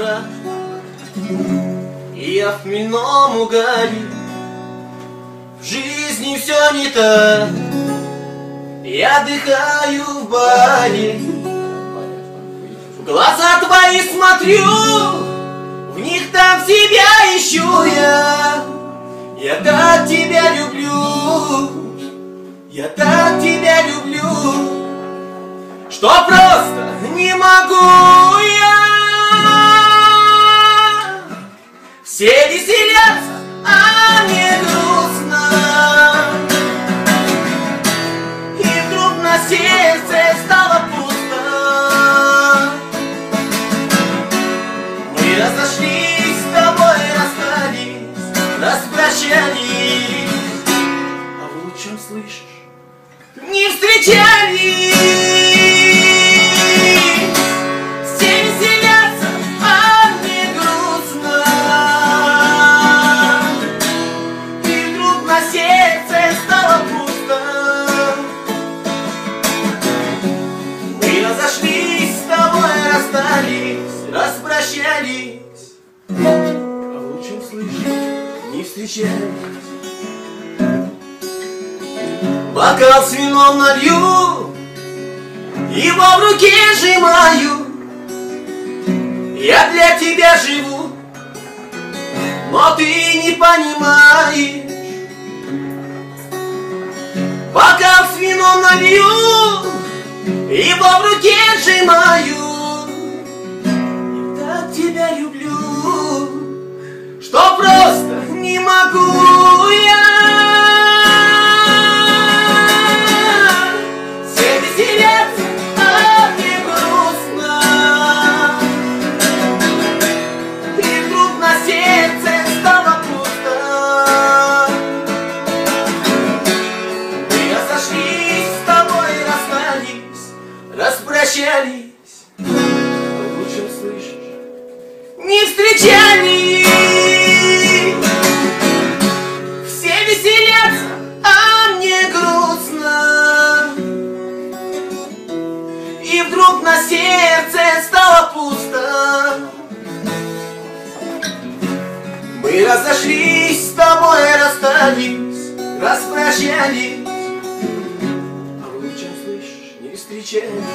добра, и я в хмельном угаре. В жизни все не так, я отдыхаю в баре. В глаза твои смотрю, в них там себя ищу я. Я так тебя люблю, я так тебя люблю, что просто не могу я. Все веселятся, а мне грустно, и вдруг на сердце стало пусто. Мы разошлись с тобой, расстались, распрощались, а в лучшем, слышишь, не встречались. Все веселятся, а мне грустно, и вдруг на сердце стало пусто. Мы разошлись с тобой, расстались, распрощались, а в лучшем, слышишь, не встречались. Бокал с вином налью, его в руке сжимаю. Я для тебя живу, но ты не понимаешь. Бокал с вином налью, его в руке сжимаю. Я так тебя люблю, что просто не могу я. Распрощались, в лучшем, слышишь, не встречались. Все веселятся, а мне грустно, и вдруг на сердце стало пусто. Мы разошлись с тобой, расстались, распрощались, а в лучшем, слышишь, не встречались.